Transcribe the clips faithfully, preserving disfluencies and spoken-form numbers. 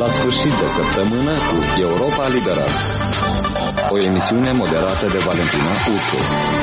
sfârșit de săptămână cu Europa Liberală, o emisiune moderată de Valentina Uțu.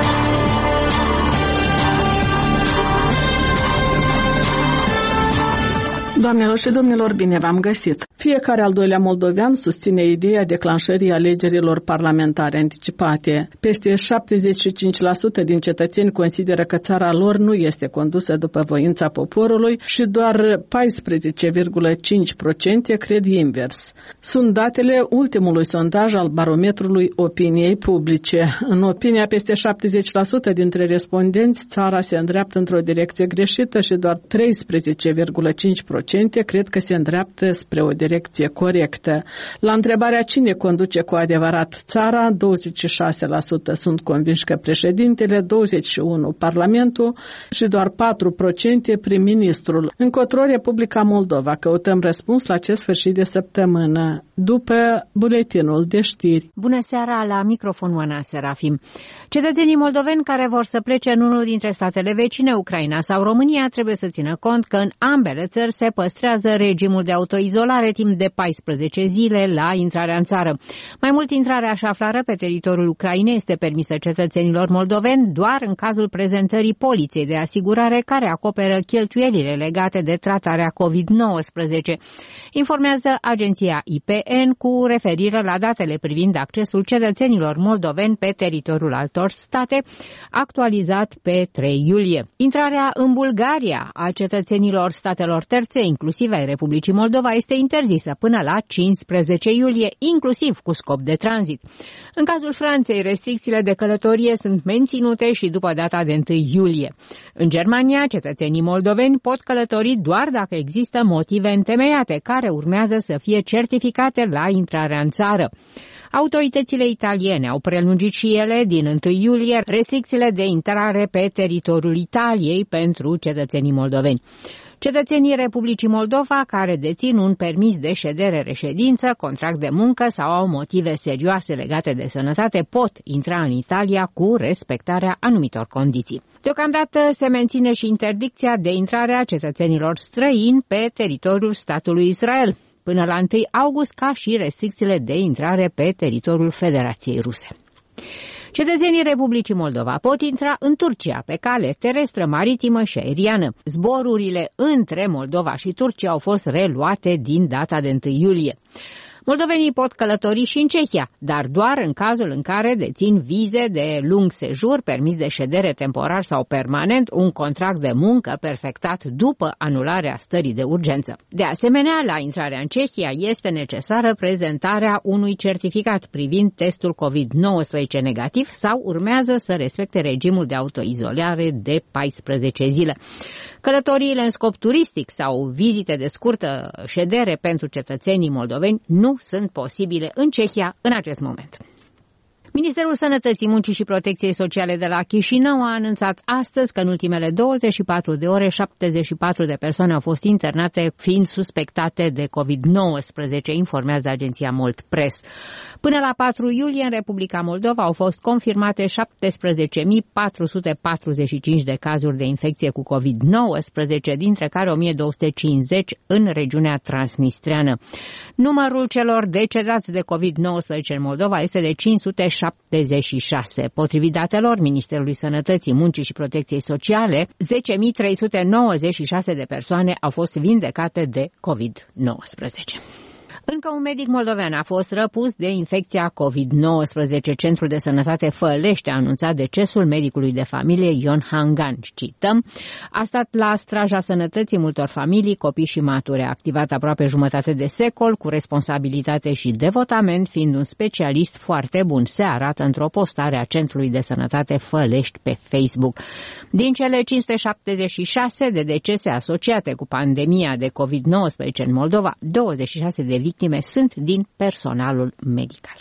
Doamnelor și domnilor, bine v-am găsit! Fiecare al doilea moldovean susține ideea declanșării alegerilor parlamentare anticipate. Peste șaptezeci și cinci la sută din cetățeni consideră că țara lor nu este condusă după voința poporului și doar paisprezece virgulă cinci la sută cred invers. Sunt datele ultimului sondaj al barometrului opiniei publice. În opinia peste șaptezeci la sută dintre respondenți, țara se îndreaptă într-o direcție greșită și doar treisprezece virgulă cinci la sută cred că se îndreaptă spre o direcție corectă. La întrebarea cine conduce cu adevărat țara, douăzeci și șase la sută sunt convinși că președintele, douăzeci și unu la sută Parlamentul și doar patru la sută prim-ministrul. Încotro Republica Moldova. Căutăm răspuns la acest sfârșit de săptămână, după buletinul de știri. Bună seara, la microfon Oana Serafim. Cetățenii moldoveni care vor să plece în unul dintre statele vecine, Ucraina sau România, trebuie să țină cont că în ambele țări se păstrează regimul de autoizolare timp de paisprezece zile la intrarea în țară. Mai mult, intrarea și aflarea pe teritoriul Ucrainei este permisă cetățenilor moldoveni doar în cazul prezentării poliței de asigurare care acoperă cheltuielile legate de tratarea covid nouăsprezece. Informează agenția I P N cu referire la datele privind accesul cetățenilor moldoveni pe teritoriul altor state, actualizat pe trei iulie. Intrarea în Bulgaria a cetățenilor statelor terțe, inclusiv ai Republicii Moldova, este interzisă până la cincisprezece iulie, inclusiv cu scop de tranzit. În cazul Franței, restricțiile de călătorie sunt menținute și după data de întâi iulie. În Germania, cetățenii moldoveni pot călători doar dacă există motive întemeiate, care urmează să fie certificate la intrarea în țară. Autoritățile italiene au prelungit și ele din întâi iulie restricțiile de intrare pe teritoriul Italiei pentru cetățenii moldoveni. Cetățenii Republicii Moldova care dețin un permis de ședere-reședință, contract de muncă sau au motive serioase legate de sănătate pot intra în Italia cu respectarea anumitor condiții. Deocamdată se menține și interdicția de intrare a cetățenilor străini pe teritoriul statului Israel până la întâi august, ca și restricțiile de intrare pe teritoriul Federației Ruse. Cetățenii Republicii Moldova pot intra în Turcia pe cale terestră, maritimă și aeriană. Zborurile între Moldova și Turcia au fost reluate din data de întâi iulie. Moldovenii pot călători și în Cehia, dar doar în cazul în care dețin vize de lung sejur, permis de ședere temporar sau permanent, un contract de muncă perfectat după anularea stării de urgență. De asemenea, la intrarea în Cehia este necesară prezentarea unui certificat privind testul covid nouăsprezece negativ sau urmează să respecte regimul de autoizolare de paisprezece zile. Călătoriile în scop turistic sau vizite de scurtă ședere pentru cetățenii moldoveni nu sunt posibile în Cehia în acest moment. Ministerul Sănătății, Muncii și Protecției Sociale de la Chișinău a anunțat astăzi că în ultimele douăzeci și patru de ore șaptezeci și patru de persoane au fost internate fiind suspectate de covid nouăsprezece, informează agenția Molt Press. Până la patru iulie, în Republica Moldova au fost confirmate șaptesprezece mii patru sute patruzeci și cinci de cazuri de infecție cu covid nouăsprezece, dintre care o mie două sute cincizeci în regiunea transnistreană. Numărul celor decedați de covid nouăsprezece în Moldova este de cinci sute șaptezeci și șase. Potrivit datelor Ministerului Sănătății, Muncii și Protecției Sociale, zece mii trei sute nouăzeci și șase de persoane au fost vindecate de covid nouăsprezece. Încă un medic moldovean a fost răpus de infecția covid nouăsprezece. Centrul de Sănătate Fălești a anunțat decesul medicului de familie Ion Hangan. Cităm: a stat la straja sănătății multor familii, copii și mature. A activat aproape jumătate de secol cu responsabilitate și devotament, fiind un specialist foarte bun, se arată într-o postare a Centrului de Sănătate Fălești pe Facebook. Din cele cinci sute șaptezeci și șase de decese asociate cu pandemia de covid nouăsprezece în Moldova, douăzeci și șase de victime sunt din personalul medical.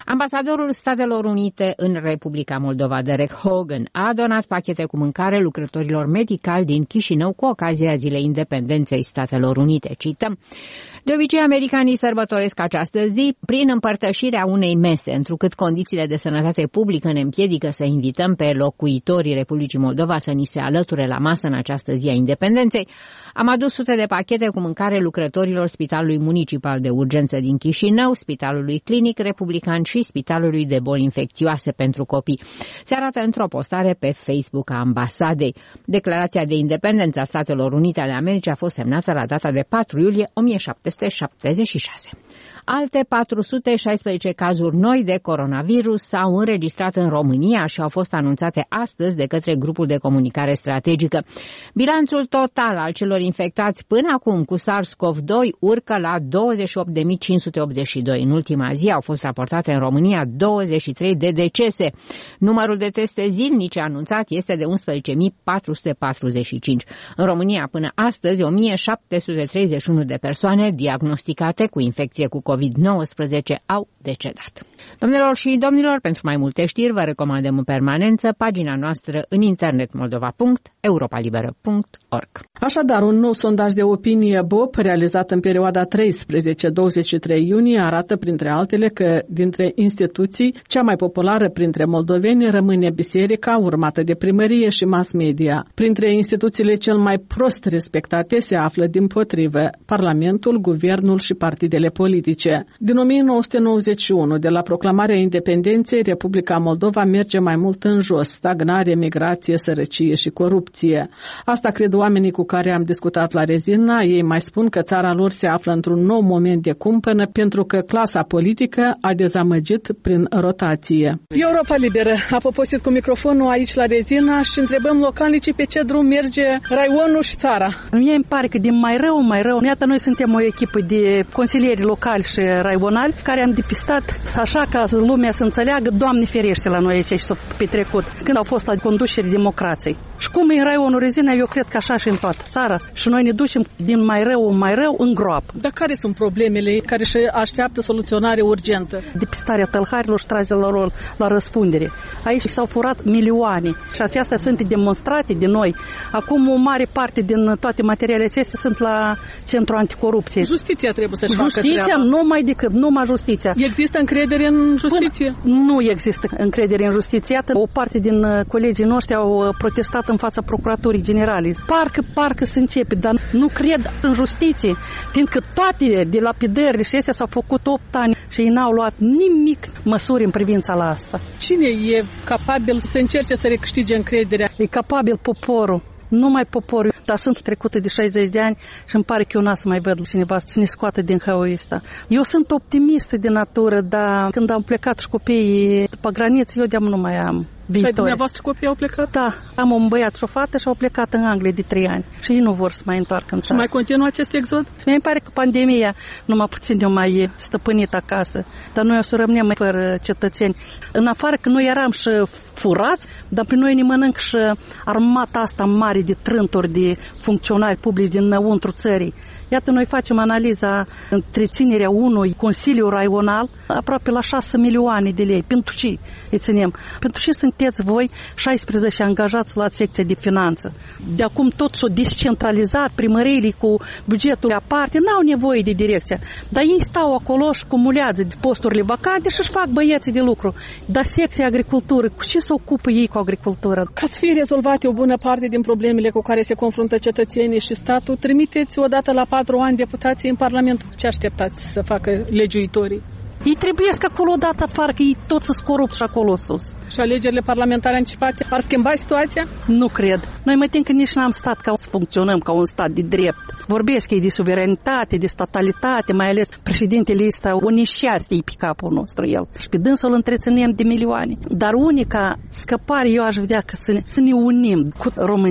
Ambasadorul Statelor Unite în Republica Moldova, Derek Hogan, a donat pachete cu mâncare lucrătorilor medicali din Chișinău cu ocazia Zilei Independenței Statelor Unite. Cităm: de obicei, americanii sărbătoresc această zi prin împărtășirea unei mese, întrucât condițiile de sănătate publică ne împiedică să invităm pe locuitorii Republicii Moldova să ni se alăture la masă în această zi a independenței. Am adus sute de pachete cu mâncare lucrătorilor Spitalului Municipal de Urgență din Chișinău, Spitalului Clinic Republican și Spitalului de Boli Infecțioase pentru Copii. Se arată într-o postare pe Facebook a ambasadei. Declarația de independență a Statelor Unite ale Americii a fost semnată la data de patru iulie o mie șapte sute șaptezeci și șase. Alte patru sute șaisprezece cazuri noi de coronavirus s-au înregistrat în România și au fost anunțate astăzi de către grupul de comunicare strategică. Bilanțul total al celor infectați până acum cu SARS-CoV doi urcă la douăzeci și opt de mii cinci sute optzeci și doi. În ultima zi au fost raportate în România douăzeci și trei de decese. Numărul de teste zilnice anunțat este de unsprezece mii patru sute patruzeci și cinci. În România până astăzi o mie șapte sute treizeci și unu de persoane diagnosticate cu infecție cu covid nouăsprezece au decedat. Domnilor și domnilor, pentru mai multe știri vă recomandăm în permanență pagina noastră în internet moldova punct europa liberă punct org. Așadar, un nou sondaj de opinie B O P realizat în perioada treisprezece douăzeci și trei iunie arată, printre altele, că dintre instituții, cea mai populară printre moldoveni rămâne biserica, urmată de primărie și mass media. Printre instituțiile cel mai prost respectate se află, dimpotrivă, Parlamentul, Guvernul și partidele politice. Din o mie nouă sute nouăzeci și unu, de la proclamarea independenței, Republica Moldova merge mai mult în jos: stagnare, migrație, sărăcie și corupție. Asta cred oamenii cu care am discutat la Rezina. Ei mai spun că țara lor se află într-un nou moment de cumpănă pentru că clasa politică a dezamăgit prin rotație. Europa Liberă a poposit cu microfonul aici la Rezina și întrebăm localnicii pe ce drum merge raionul și țara. Mie îmi pare că din mai rău, mai rău. Iată, noi suntem o echipă de consilieri locali și raionali care am depistat așa ca lumea să înțeleagă, Doamne ferește la noi aici și s-a petrecut când au fost la conducere democrației. Și cum e în raionul Rezina, eu cred că așa și în toată țara. Și noi ne ducem din mai rău în mai rău în groapă. Dar care sunt problemele care și așteaptă soluționare urgentă? Depistarea tălharilor și tragerea lor la răspundere. Aici s-au furat milioane și acestea sunt demonstrate de noi. Acum o mare parte din toate materialele acestea sunt la Centrul Anticorupție. Justiția trebuie să-și facă treaba. Justiția, numai decât, numai justiția. Există încredere în justiție? Până nu există încredere în justiție. Iată, o parte din colegii noștri au protestat în fața Procuraturii Generale. Parcă, parcă se începe, dar nu cred în justiție, fiindcă toate dilapidările și astea s-au făcut opt ani și ei n-au luat nimic măsuri în privința la asta. Cine e capabil să încerce să recâștige încrederea? E capabil poporul. Numai poporul, dar sunt trecute de șaizeci de ani și îmi pare că eu n-am să mai văd cineva să ne scoată din hăul ăsta. Eu sunt optimistă de natură, dar când am plecat și copiii pe graniță, eu de-am nu mai am viitor. Și dumneavoastră copiii au plecat? Da, am un băiat și o fată și au plecat în Anglia de trei ani și ei nu vor să mai întoarcă în țară. Și mai continuă acest exod? Și mi-e pare că pandemia numai puțin eu mai stăpânit acasă, dar noi o să rămânem fără cetățeni. În afară că noi eram și furați, dar pe noi ne mănânc și armata asta mare de trânturi, de funcționari publici dinăuntru țării. Iată, noi facem analiza întreținerea unui consiliu raional aproape la șase milioane de lei. Pentru ce îi ținem? Pentru ce sunteți voi șaisprezece angajați la secția de finanță? De acum tot s-o descentralizat, primăriile cu bugetul aparte, n-au nevoie de direcția. Dar ei stau acolo și cumulează posturile vacante și își fac băieții de lucru. Dar secția agricultură, cu ce se ocupă ei cu agricultura? Ca să fie rezolvate o bună parte din problemele cu care se confruntă cetățenii și statul, trimiteți odată la patru ani deputații în Parlament. Ce așteptați să facă legiuitorii? Ei trebuie să acolo odată afară, că ei toți sunt corupți și acolo sus. Și alegerile parlamentare anticipate ar schimba situația? Nu cred. Noi mă tem că nici n-am stat ca să funcționăm ca un stat de drept. Vorbesc ei de suveranitate, de statalitate, mai ales președintele ăsta, o neșeastie pe capul nostru el. Și pe dânsul îl întreținem de milioane. Dar unica scăpare eu aș vedea că să ne, să ne unim cu România.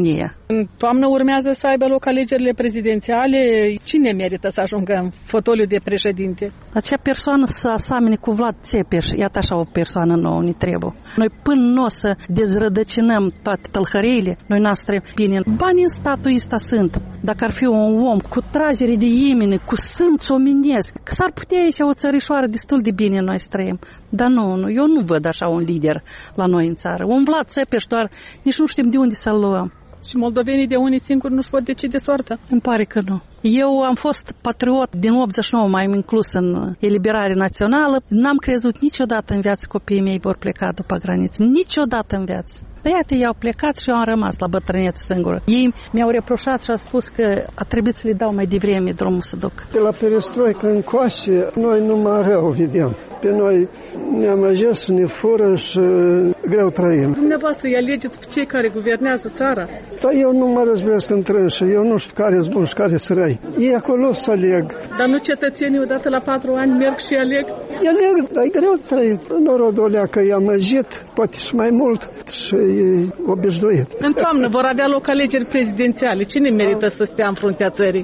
În toamnă urmează să aibă loc alegerile prezidențiale. Cine merită să ajungă în fotoliu de președinte? Acea persoană să asamene cu Vlad Țepeș. Iată așa o persoană nouă ne trebuie. Noi până nu o să dezrădăcinăm toate tălhăreile, noi noastre bine. Banii în statul ăsta sunt. Dacă ar fi un om cu tragere de imene, cu simț omenesc, că s-ar putea ieși o țărișoară destul de bine noi străim. Dar nu, nu, eu nu văd așa un lider la noi în țară. Un Vlad Țepeș doar nici nu știm de unde să-l luăm. Și moldovenii de unii singuri nu-și pot decide soarta? Îmi pare că nu. Eu am fost patriot din optzeci și nouă, m-am inclus în eliberare națională. N-am crezut niciodată în viață copiii mei vor pleca după graniță. Niciodată în viață. Dar iată, ei au plecat și eu am rămas la bătrânețe singură. Ei mi-au reproșat și au spus că a trebuit să le dau mai devreme drumul să duc. De la perestroică încoace, noi numai rău vedem. Pe noi ne-am ajuns, ne fură și greu trăim. Dumneavoastră îi alegeți pe cei care guvernează țara? Dar eu nu mă răzbesc în trânsă, eu nu știu care sunt bun și care sunt răi. Ei acolo să aleg. Dar nu cetățenii odată la patru ani merg și aleg? Ei aleg, dar e greu trăit. Norodul ălea că i-a măjit, poate și mai mult, și e obișnuit. În toamnă vor avea loc alegeri prezidențiale. Cine merită să stea în fruntea țării?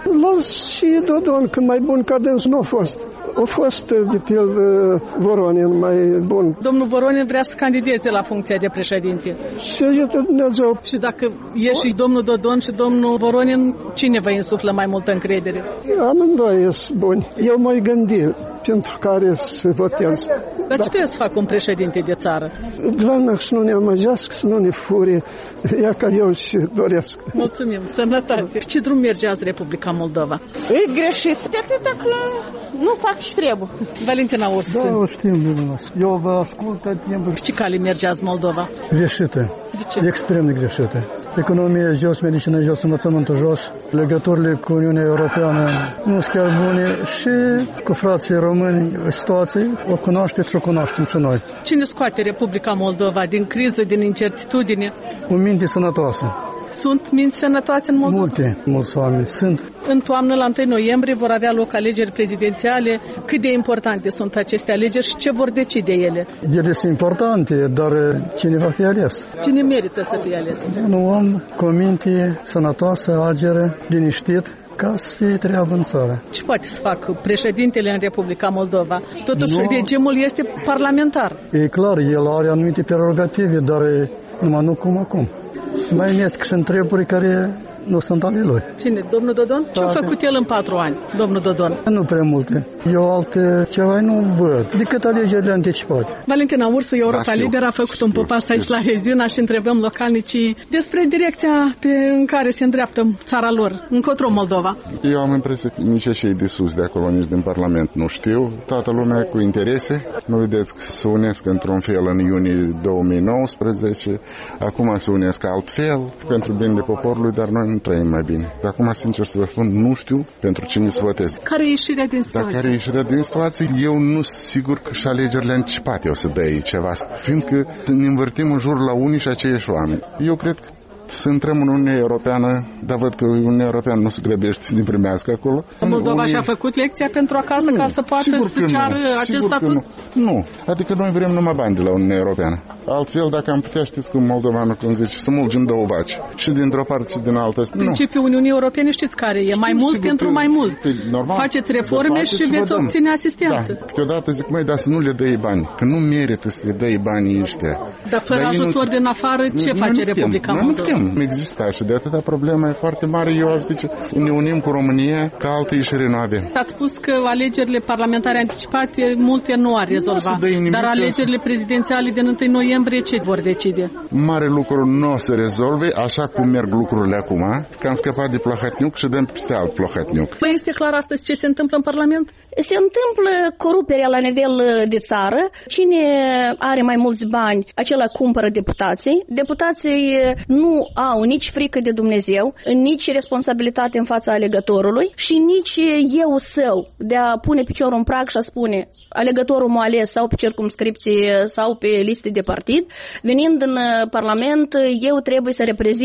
Las și Dodon, că mai bun ca dâns nu a fost. A fost, de pildă, Voronin mai bun. Domnul Voronin vrea să candideze la funcția de președinte. Și ajută Dumnezeu. Și dacă e și domnul Dodon și domnul Voronin, cine vă insuflă mai multă încredere? Amândoi sunt buni. Eu m-ai gândit pentru care să votez. Dar ce trebuie să facă un președinte de țară? Glavna să nu ne amăgească, să nu ne fure. Ea ca eu și doresc. Mulțumim, sănătate. Ce drum merge azi Republica Moldova? E greșit. De atât dacă nu fac și trebuie. Valentina Ursu. Da, o știm de dumneavoastră. Eu vă ascult tot timpul. Ce cale merge azi Moldova? Greșită. De ce? Extrem de greșită. Economia jos, medicina jos, învățământul jos, legăturile cu Uniunea Europeană nu sunt chiar bune și cu frații români situații o cunoașteți și o cunoaștem și noi. Cine scoate Republica Moldova din criză, din incertitudine? Cu minte sănătoasă. Sunt minți sănătoase în Moldova? Multe, mulți oameni sunt. În toamnă, la întâi noiembrie, vor avea loc alegeri prezidențiale. Cât de importante sunt aceste alegeri și ce vor decide ele? Ele sunt importante, dar cine va fi ales? Cine merită să fie ales? Un om cu minte sănătoasă, ageră, liniștit, ca să fie treabă în țară. Ce poate să facă președintele în Republica Moldova? Totuși, nu. regimul este parlamentar. E clar, el are anumite prerogative, dar numai nu cum acum. Mai nesc și întrebări care nu sunt ale lui. Cine? Domnul Dodon? Ce-a făcut el în patru ani, domnul Dodon? Nu prea multe. Eu alte ceva nu văd, decât alegerile anticipate. Valentina Ursu, Europa da, Liber, a făcut un popas aici la Rezina și întrebăm localnicii despre direcția pe în care se îndreaptă țara lor, încotro Moldova. Eu am impresia că nici cei de sus de acolo, nici din Parlament nu știu. Toată lumea cu interese. Nu vedeți că se unesc într-un fel în iunie două mii nouăsprezece, acum se unesc altfel pentru binele poporului, dar noi nu trăim mai bine. De acum, sincer să vă spun, nu știu pentru cine să votez. Care e ieșirea din situație? Dar care e ieșirea din situație? Eu nu sunt sigur că și alegerile anticipate o să dea ceva. Fiindcă ne învârtim în jur la unii și aceiași oameni. Eu cred că să intrăm în Uniunea Europeană, dar văd că Uniunea Europeană nu se grăbește să ne primească acolo. Moldova și-a făcut lecția pentru acasă nu, ca să poată să ceară acest statut? Nu. nu, adică noi vrem numai bani de la Uniunea Europeană. Altfel, dacă am putea, știți cum moldovanul când zice, să mulgim două vaci. Și dintr-o parte și din altă. Principiul Uniunii Europene știți care e? Mai mult pentru mai mult. Normal, faceți reforme și veți obține asistență. Da, câteodată zic, măi, dar să nu le dai bani, că nu merită să le dai banii ăștia. Dar fără dar ajutor nu... din afară, ce nu, face nu Republica Moldova? Moldova? Nu exista și de atâta problemă e foarte mare. Eu aș zice, ne unim cu România, ca altă ieșire nu avem. Ați spus că alegerile parlamentare anticipate multe nu ar rezolva, dar alegerile prezidențiale din întâi noiembrie ce vor decide? Mare lucru nu o să rezolve, așa cum merg lucrurile acum, că am scăpat de Plohatniuc și dăm peste alt Plohatniuc. Păi este clar astăzi ce se întâmplă în Parlament? Se întâmplă coruperea la nivel de țară. Cine are mai mulți bani, acela cumpără deputații. Deputații nu au nici frică de Dumnezeu, nici responsabilitate în fața alegătorului și nici eu său de a pune piciorul în prag și a spune alegătorul m-a ales sau pe circumscripție sau pe liste de partid. Venind în Parlament, eu trebuie să reprezint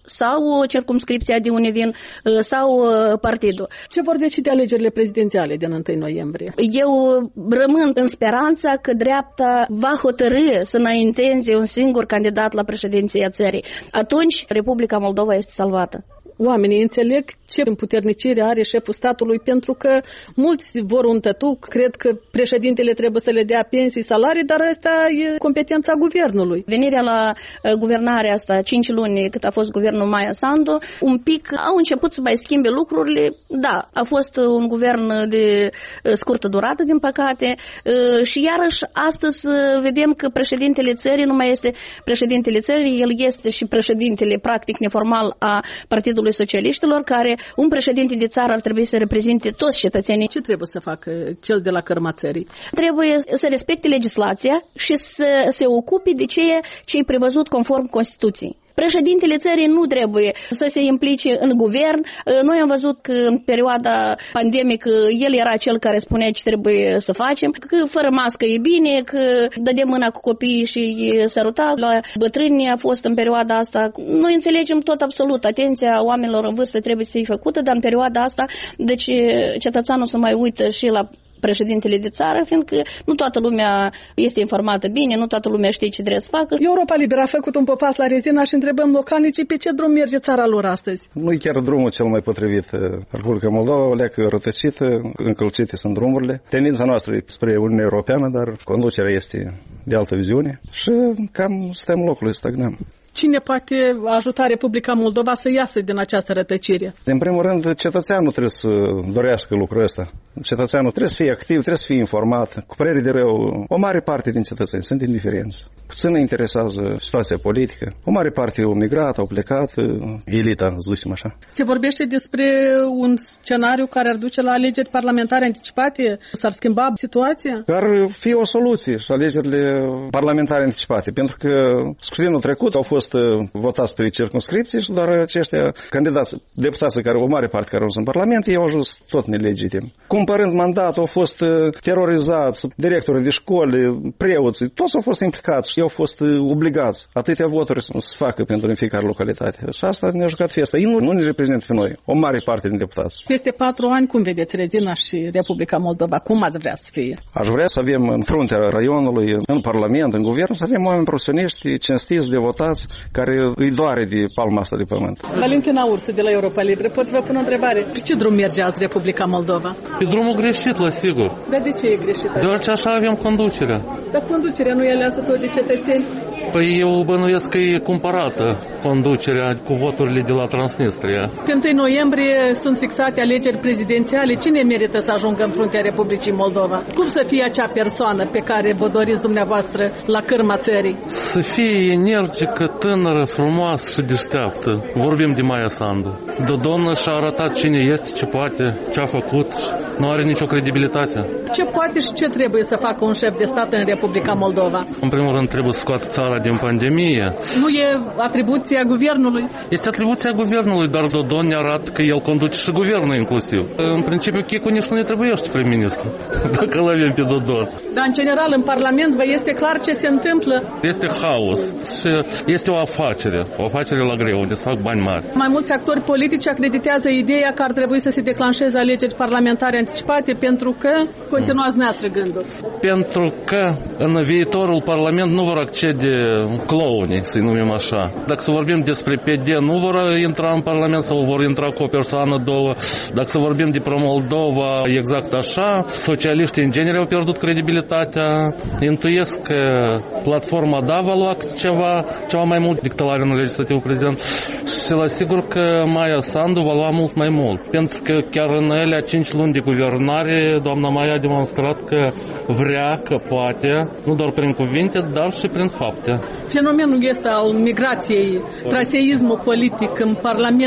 sau circumscripția de unde vin sau partidul. Ce vor decide alegerile prezidențiale din întâi noiembrie? Eu rămân în speranța că dreapta va hotărî să înainteze un singur candidat la președinția țării. Atunci Republica Moldova este salvată. Oamenii înțeleg ce împuternicire are șeful statului, pentru că mulți vor un tătuc, cred că președintele trebuie să le dea pensii, salarii, dar asta e competența guvernului. Venirea la uh, guvernarea asta, cinci luni cât a fost guvernul Maia Sandu, un pic au început să mai schimbe lucrurile. Da, a fost un guvern de uh, scurtă durată, din păcate, uh, și iarăși astăzi uh, vedem că președintele țării nu mai este președintele țării, el este și președintele practic neformal a Partidului Socialiștilor, care un președinte de țară ar trebui să reprezinte toți cetățenii. Ce trebuie să facă cel de la cărma țării? Trebuie să respecte legislația și să se ocupe de ceea ce e prevăzut conform Constituției. Președintele țării nu trebuie să se implice în guvern. Noi am văzut că în perioada pandemică el era cel care spunea ce trebuie să facem, că fără mască e bine, că dădea mâna cu copiii și săruta la bătrâni a fost în perioada asta. Noi înțelegem tot absolut, atenția oamenilor în vârstă trebuie să fie făcută, dar în perioada asta, deci cetățeanul să mai uită și la președintele de țară, fiindcă nu toată lumea este informată bine, nu toată lumea știe ce trebuie să facă. Europa Liberă a făcut un popas la rezina și întrebăm localnicii pe ce drum merge țara lor astăzi. Nu e chiar drumul cel mai potrivit. Republica Moldova o leacă rătăcită, încălcite sunt drumurile. Tendința noastră e spre Uniunea Europeană, dar conducerea este de altă viziune și cam stăm locului, stagnăm. Cine poate ajuta Republica Moldova să iasă din această rătăcire? În primul rând, cetățeanul trebuie să dorească lucrul ăsta. Cetățeanul trebuie să fie activ, trebuie să fie informat. Cu părere de rău, o mare parte din cetățeni sunt indiferenți. Puțin ne interesează situația politică. O mare parte au migrat, au plecat, elita, să zicem așa. Se vorbește despre un scenariu care ar duce la alegeri parlamentare anticipate? S-ar schimba situația? Ar fi o soluție și alegerile parlamentare anticipate, pentru că scrutinul trecut au fost votați pe circumscripții și doar aceștia candidați, deputații care, o mare parte care au sunt în Parlament, ei au ajuns tot nelegitim. Cumpărând mandat, au fost terorizați, directorii de școli, preoții, toți au fost implicați și au fost obligați atâtea voturi să facă pentru în fiecare localitate. Și asta ne-a jucat fiesta. Ei nu, nu ne reprezintă pe noi, o mare parte din deputați. Peste patru ani, cum vedeți rezina și Republica Moldova? Cum ați vrea să fie? Aș vrea să avem în fruntea raionului, în Parlament, în Guvern, să avem oameni profesioniști, cinstiți, devotați, care îi doare de palma asta de pământ. Valentina Ursu de la Europa Liberă, pot să vă pun o întrebare? Pe ce drum merge azi Republica Moldova? Pe drumul greșit, la sigur. Dar de ce e greșit? Deoarece așa avem conducerea. Dar conducerea nu e aleasă tot de cetățeni? Păi eu bănuiesc că e cumpărată conducerea cu voturile de la Transnistria. Pe întâi noiembrie sunt fixate alegeri prezidențiale. Cine merită să ajungă în fruntea Republicii Moldova? Cum să fie acea persoană pe care vă doriți dumneavoastră la cârma țării? Să fie energică, tânără, frumoasă și deșteaptă. Vorbim de Maia Sandu. Dodon și-a arătat cine este, ce poate, ce a făcut. Nu are nicio credibilitate. Ce poate și ce trebuie să facă un șef de stat în Republica Moldova? În primul rând trebuie să scoată țara din pandemie. Nu e atribuția guvernului? Este atribuția guvernului, dar Dodon ne arată că el conduce și guvernul inclusiv. În principiu, Chicu nici nu ne trebuiește prim-ministru, dacă îl avem pe Dodon. Dar, în general, în Parlament vă este clar ce se întâmplă? Este haos și este o afacere, o afacere la greu, unde se fac bani mari. Mai mulți actori politici acreditează ideea că ar trebui să se declanșeze alegeri parlamentare anticipate pentru că, continuați noastră gândul. Pentru că în viitorul Parlament nu vor accede clownii, să-i numim așa. Dacă să vorbim despre P D, nu vor intra în Parlament sau vor intra cu o persoană, două. Dacă să vorbim de pro-Moldova, exact așa. Socialiștii în genere au pierdut credibilitatea. Intuiesc că platforma da va lua ceva, ceva mai mult decât la în legislativul prezident. Și la sigur că Maia Sandu va lua mult mai mult. Pentru că chiar în ele cinci luni de guvernare, doamna Maia a demonstrat că vrea, că poate, nu doar prin cuvinte, dar și prin fapte. Fenomenul este al migrației, traseismul politic în Parlament.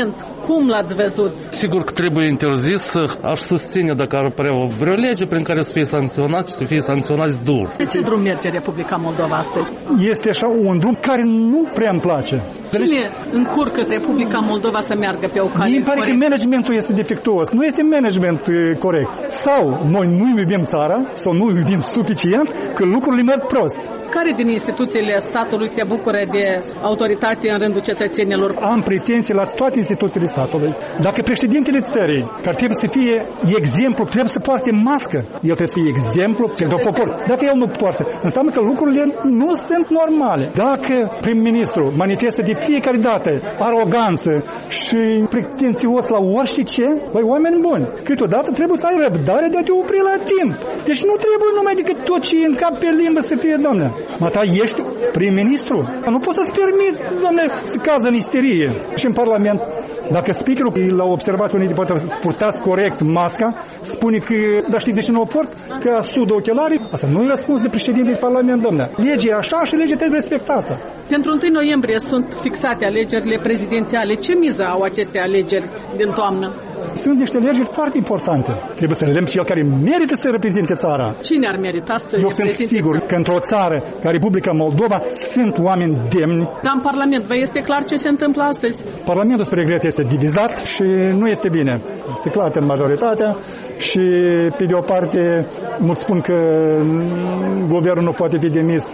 Cum l-ați văzut? Sigur că trebuie interzis. Aș susține dacă ar apărea vreo lege prin care să fie sancționați și să fie sancționați dur. De ce drum merge Republica Moldova astăzi? Este așa un drum care nu prea îmi place. Cine încurcă Republica Moldova să meargă pe o cale Mi pare corect? că managementul este defectuos. Nu este management corect. Sau noi nu iubim țara, sau nu iubim suficient, că lucrurile merg prost. Care din instituțiile statului se bucură de autoritate în rândul cetățenilor? Am pretenții la toate instituțiile statului. Dacă președintele țării, care trebuie să fie exemplu, trebuie să poarte mască, el trebuie să fie exemplu pentru popor. Dacă el nu poartă, înseamnă că lucrurile nu sunt normale. Dacă prim-ministru manifestă de fiecare dată aroganță și pretențios la orice ce, băi, oameni buni, câteodată trebuie să ai răbdare de a te opri la timp. Deci nu trebuie numai decât tot ce e în cap pe limbă să fie, doamne. Mă, ta ești prim-ministru? Nu poți să-ți permiți, doamne, să cază în isterie. Și în Parlament, dacă speakerul l-a observat unii de poate purtați corect masca, spune că, dar știți de ce nu o port? Că sudă ochelarii. Asta nu e răspuns de președinte de Parlament, doamne. Legea e așa și legea trebuie respectată. Pentru întâi noiembrie sunt fixate alegerile prezidențiale. Ce miză au aceste alegeri din toamnă? Sunt niște alegeri foarte importante. Trebuie să vedem cel care merită să reprezinte țara. Cine ar merita să Eu sunt sigur că într-o țară ca Republica Moldova sunt oameni demni. Dar în Parlament vă este clar ce se întâmplă astăzi? Parlamentul, spre regret, este divizat și nu este bine. Se clată în majoritatea și, pe de o parte, mulți spun că guvernul nu poate fi demis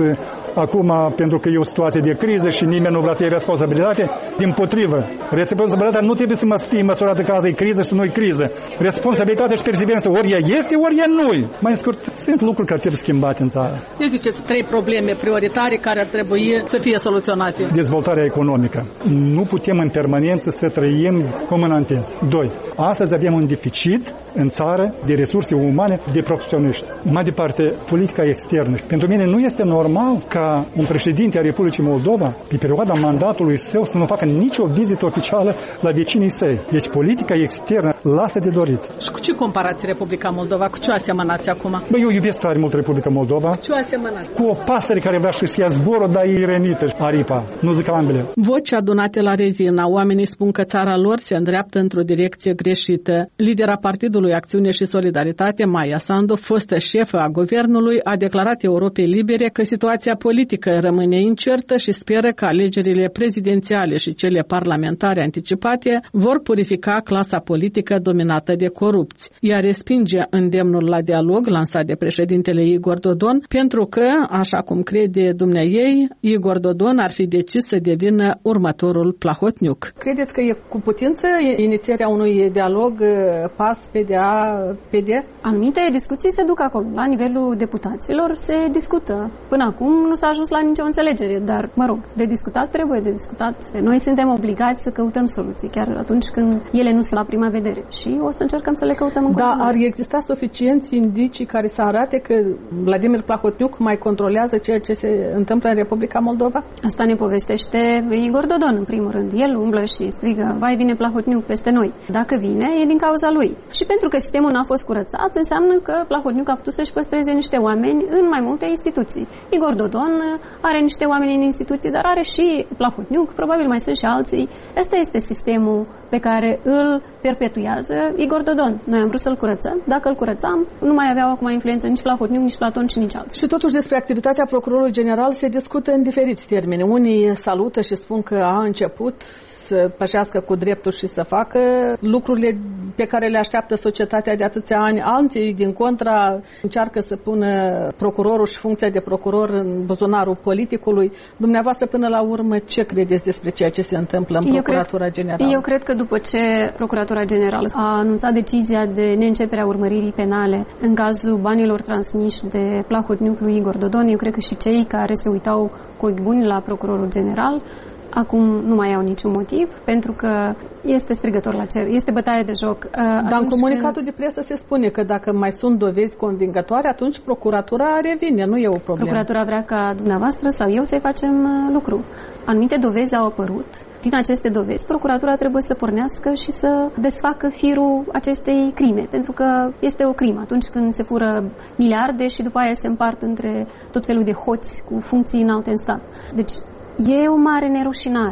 acum pentru că e o situație de criză și nimeni nu vrea să iei responsabilitate. Dimpotrivă, responsabilitatea nu trebuie să mă fie măsurată că azi e criză și nu-i criză. Responsabilitatea și perseverență ori ea este, ori ea nu-i. Mai scurt, sunt lucruri care trebuie schimbate în țară. Ne ziceți trei probleme prioritare care ar trebui să fie soluționate. Dezvoltarea economică. Nu putem în permanență să trăim cum în antens. Doi. Astăzi avem un deficit în țară de resurse umane, de profesioniști. Mai departe, politica externă. Pentru mine nu este normal ca un președinte a Republicii Moldova, pe perioada mandatului său, să nu facă nicio vizită oficială la vecinii săi. Deci politica externă lasă de dorit. Și cu ce comparați Republica Moldova? Cu ce asemănați acum? Bă, eu iubesc tare mult Republica Moldova. Cu ce asemănați? Cu o pasăre care vrea să-și ia zborul, dar e rănită, aripa. Nu zic ambele. Voci adunate la Rezina. Oamenii spun că țara lor se îndreaptă într-o direcție greșită. Lidera Partidului Acțiune și Solidaritate, Maia Sandu, fostă șefă a guvernului, a declarat Europei Libere că situația politică rămâne incertă și speră că alegerile prezidențiale și cele parlamentare anticipate vor purifica clasa politică dominată de corupți. Ea respinge îndemnul la dialog lansat de președintele Igor Dodon, pentru că, așa cum crede dumneaei, Igor Dodon ar fi decis să devină următorul Plahotniuc. Credeți că e cu putință inițierea unui dialog pas P D A P D? Anumite discuții se duc acolo. La nivelul deputaților se discută. Până acum nu s-a ajuns la nicio înțelegere, dar, mă rog, de discutat trebuie de discutat. Noi suntem obligați să căutăm soluții, chiar atunci când ele nu sunt la prima vedere. Și o să încercăm să le căutăm în continuare. Da, ar exista suficienți indicii care să arate că Vladimir Plahotniuc mai controlează ceea ce se întâmplă în Republica Moldova? Asta ne povestește Igor Dodon, în primul rând. El umblă și strigă, vai, vine Plahotniuc peste noi. Dacă vine, e din cauza lui. Și pentru că sistemul n-a fost curățat, înseamnă că Plahotniuc a putut să-și păstreze niște oameni în mai multe instituții. Igor Dodon are niște oameni în instituții, dar are și Plahotniuc, probabil mai sunt și alții. Asta este sistemul pe care îl perpetuează Igor Dodon. Noi am vrut să-l curățăm. Dacă îl curățam, nu mai aveau acum influență nici Plahotniuc, nici Platon și nici alții. Și totuși despre activitatea procurorului general se discută în diferiți termeni. Unii salută și spun că a început să pășească cu dreptul și să facă lucrurile pe care le așteaptă societatea de atâția ani. Alții, din contra, încearcă să pună procurorul și funcția de procuror în buzunarul politicului. Dumneavoastră, până la urmă, ce credeți despre ceea ce se întâmplă în eu Procuratura cred, Generală? Eu cred că după ce Procuratura Generală a anunțat decizia de neîncepere a urmăririi penale în cazul banilor transmiși de Plahotniuc lui Igor Dodon, eu cred că și cei care se uitau cu ochi buni la Procurorul General acum nu mai au niciun motiv, pentru că este strigător la cer, este bătaie de joc. Dar în comunicatul când... de presă se spune că dacă mai sunt dovezi convingătoare, atunci procuratura revine, nu e o problemă. Procuratura vrea ca dumneavoastră sau eu să-i facem lucru. Anumite dovezi au apărut. Din aceste dovezi, procuratura trebuie să pornească și să desfacă firul acestei crime, pentru că este o crimă atunci când se fură miliarde și după aia se împart între tot felul de hoți cu funcții înalte în stat. Deci, e o mare nerușinare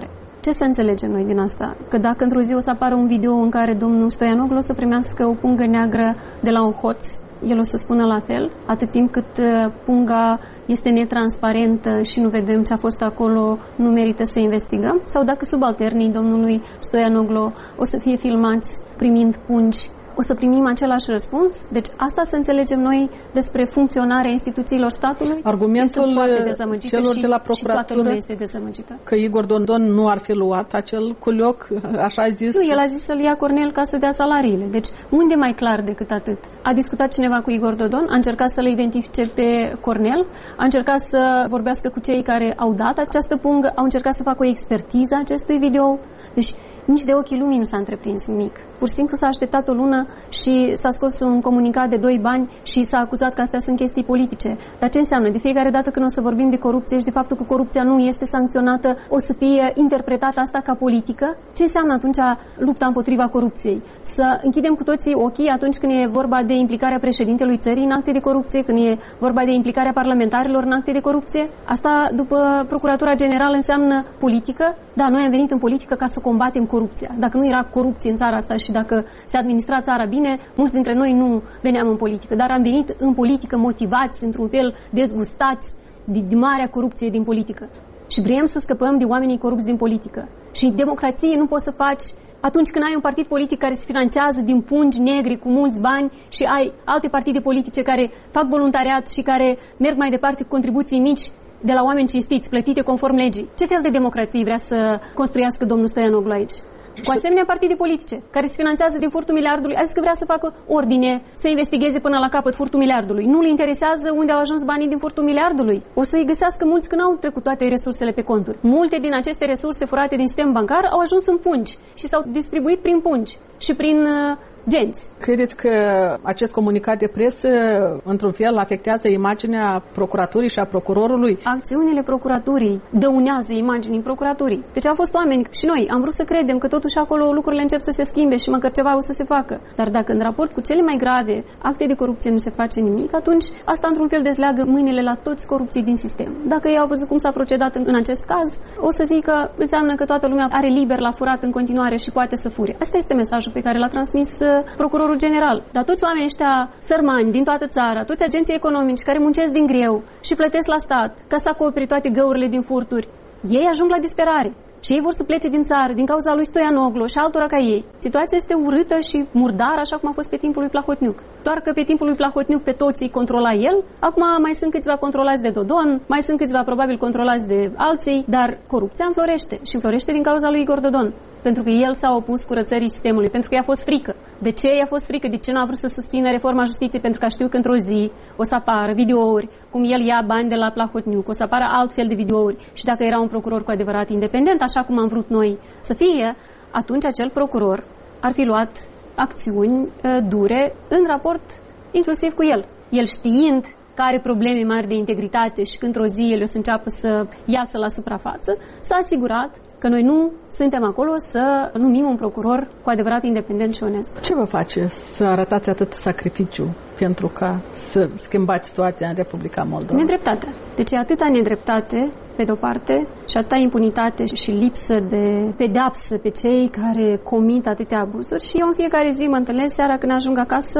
Ce să înțelegem noi din asta? Că dacă într-o zi o să apară un video în care domnul Stoianoglu o să primească o pungă neagră de la un hoț, el o să spună la fel, atât timp cât punga este netransparentă și nu vedem ce a fost acolo, nu merită să investigăm? Sau dacă subalternii domnului Stoianoglu o să fie filmați primind pungi, o să primim același răspuns? Deci asta să înțelegem noi despre funcționarea instituțiilor statului? Argumentul celor de la procuratură este dezamăgită. Că Igor Dodon nu ar fi luat acel culioc, așa a zis. Nu, el a zis să-l ia Cornel ca să dea salariile. Deci unde mai clar decât atât? A discutat cineva cu Igor Dodon, a încercat să-l identifice pe Cornel, a încercat să vorbească cu cei care au dat această pungă, au încercat să facă o expertiză a acestui video. Deci nici de ochii lumii nu s-a întreprins nimic. Pur și simplu s-a așteptat o lună și s-a scos un comunicat de doi bani și s-a acuzat că astea sunt chestii politice. Dar ce înseamnă? De fiecare dată când o să vorbim de corupție și de faptul că corupția nu este sancționată, o să fie interpretată asta ca politică? Ce înseamnă atunci lupta împotriva corupției? Să închidem cu toții ochii atunci când e vorba de implicarea președintelui țării în acte de corupție, când e vorba de implicarea parlamentarilor în acte de corupție? Asta, după Procuratura Generală, înseamnă politică? Da, noi am venit în politică ca să combatem corupția. Dacă nu era corupție în țara asta și dacă se administra țara bine, mulți dintre noi nu veneam în politică. Dar am venit în politică motivați, într-un fel dezgustați de, de marea corupție din politică. Și vrem să scăpăm de oamenii corupți din politică. Și democrație nu poți să faci atunci când ai un partid politic care se finanțează din pungi negri cu mulți bani și ai alte partide politice care fac voluntariat și care merg mai departe cu contribuții mici de la oameni cinstiți, plătite conform legii. Ce fel de democrație vrea să construiască domnul Stoianoglu aici? Cu asemenea partide politice, care se finanțează din furtul miliardului, a zis că vrea să facă ordine, să investigheze până la capăt furtul miliardului. Nu le interesează unde au ajuns banii din furtul miliardului. O să-i găsească mulți când au trecut toate resursele pe conturi. Multe din aceste resurse furate din sistem bancar au ajuns în pungi și s-au distribuit prin pungi și prin uh, genți. Credeți că acest comunicat de presă, într-un fel, afectează imaginea procuraturii și a procurorului? Acțiunile procuraturii dăunează imaginii procuraturii. Deci au fost oameni și noi am vrut să credem că totuși acolo lucrurile încep să se schimbe și măcar ceva o să se facă. Dar dacă în raport cu cele mai grave acte de corupție nu se face nimic, atunci asta într-un fel dezleagă mâinile la toți corupții din sistem. Dacă ei au văzut cum s-a procedat în, în acest caz, o să zic că înseamnă că toată lumea are liber la furat în continuare și poate să fure. Asta este mesajul pe care l-a transmis procurorul general. Dar toți oamenii ăștia sărmani din toată țara, toți agenții economici care muncesc din greu și plătesc la stat ca să acopere toate găurile din furturi, ei ajung la disperare. Și ei vor să plece din țară din cauza lui Stoianoglu și altora ca ei. Situația este urâtă și murdară, așa cum a fost pe timpul lui Plahotniuc. Doar că pe timpul lui Plahotniuc pe toți îi controla el, acum mai sunt câțiva controlați de Dodon, mai sunt câțiva probabil controlați de alții, dar corupția înflorește și înflorește din cauza lui Igor Dodon. Pentru că el s-a opus curățării sistemului, pentru că i-a fost frică. De ce i-a fost frică? De ce nu a vrut să susțină reforma justiției? Pentru că a știut că într-o zi o să apară videouri, cum el ia bani de la Plahotniuc, o să apară altfel de videouri. Și dacă era un procuror cu adevărat independent, așa cum am vrut noi să fie, atunci acel procuror ar fi luat acțiuni uh, dure în raport inclusiv cu el. El știind că are probleme mari de integritate și că într-o zi el o să înceapă să iasă la suprafață, s-a asigurat că noi nu suntem acolo să numim un procuror cu adevărat independent și onest. Ce vă face să arătați atât sacrificiu pentru ca să schimbați situația în Republica Moldova? Nedreptate. Deci e atâta nedreptate, pe de-o parte, și atâta impunitate și lipsă de pedeapsă pe cei care comit atâtea abuzuri. Și eu în fiecare zi mă întâlnesc seara când ajung acasă,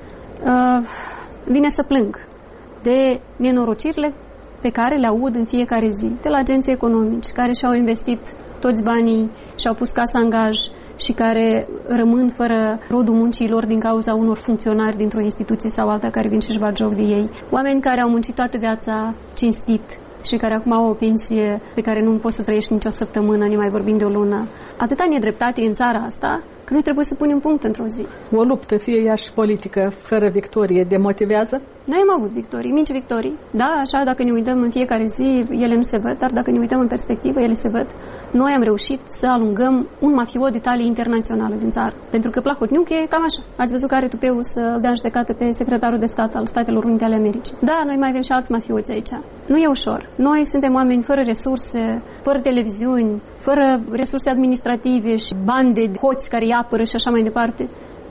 uh, vine să plâng de nenorocirile pe care le aud în fiecare zi de la agenții economici care și-au investit toți banii și-au pus casa în gaj și care rămân fără rodul muncii lor din cauza unor funcționari dintr-o instituție sau alta care vin și-și bat joc de ei. Oameni care au muncit toată viața cinstit și care acum au o pensie pe care nu poți să trăiești nicio săptămână, ne mai vorbim de o lună. Atâta nedreptate în țara asta că noi trebuie să punem punct într-o zi. O luptă, fie ea și politică, fără victorie, demotivează? Noi am avut victorii, mici victorii. Da, așa, dacă ne uităm în fiecare zi, ele nu se văd, dar dacă ne uităm în perspectivă, ele se văd. Noi am reușit să alungăm un mafiot de talie internațională din țară. Pentru că Plahotniuc e cam așa. Ați văzut că are tupeul să dea în judecată pe secretarul de stat al Statelor Unite ale Americii. Da, noi mai avem și alți mafioți aici. Nu e ușor. Noi suntem oameni fără resurse, fără televiziuni, fără resurse administrative și bani de hoți care îi apără și așa mai departe.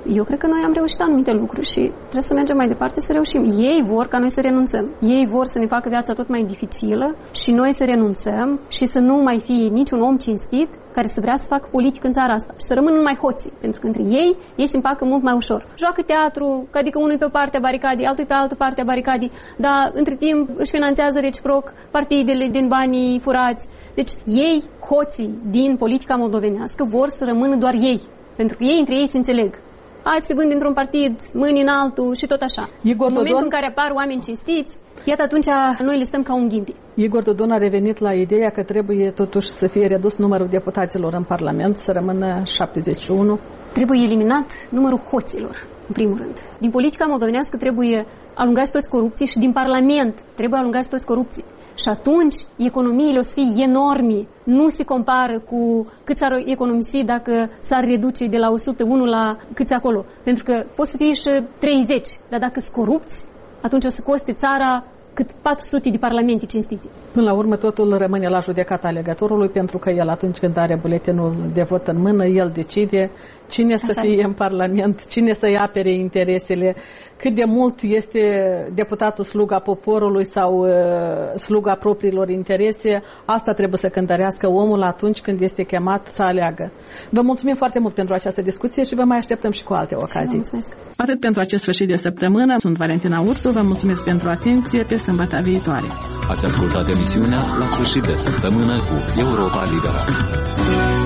Eu cred că noi am reușit anumite lucruri și trebuie să mergem mai departe să reușim. Ei vor ca noi să renunțăm. Ei vor să ne facă viața tot mai dificilă și noi să renunțăm și să nu mai fie niciun om cinstit care să vrea să facă politică în țara asta și să rămână numai hoții, pentru că între ei ei se împacă mult mai ușor. Joacă teatru, adică unul pe o parte a baricadii, altul pe altă parte a baricadii, dar între timp își finanțează reciproc partidele din banii furați. Deci ei, hoții din politica moldovenească, vor să rămână doar ei, pentru că ei între ei se înțeleg. Hai să se vând dintr-un partid, mâini în altul și tot așa. Igor în momentul Dodon... în care apar oameni cinstiți, iată atunci noi le stăm ca un ghimbi. Igor Dodon a revenit la ideea că trebuie totuși să fie redus numărul deputaților în Parlament, să rămână șaptezeci și unu. Trebuie eliminat numărul hoților, în primul rând. Din politica moldovenească trebuie alungați toți corupții și din Parlament trebuie alungați toți corupții. Și atunci economiile o să fie enorme. Nu se compară cu cât s-ar economisi dacă s-ar reduce de la o sută unu la câți acolo. Pentru că pot să fie și treizeci, dar dacă sunt corupți, atunci o să coste țara cât patru sute de parlamente cinstite. Până la urmă totul rămâne la judecata alegătorului, pentru că el atunci când are buletinul de vot în mână, el decide cine Așa să fie este. în Parlament, cine să-i apere interesele, cât de mult este deputatul sluga poporului sau uh, sluga propriilor interese. Asta trebuie să cântărească omul atunci când este chemat să aleagă. Vă mulțumim foarte mult pentru această discuție și vă mai așteptăm și cu alte ocazii. Atât pentru acest sfârșit de săptămână. Sunt Valentina Ursu, vă mulțumesc pentru atenție. Pe sâmbătă viitoare. Ați ascultat emisiunea La sfârșit de săptămână cu Europa Liberă.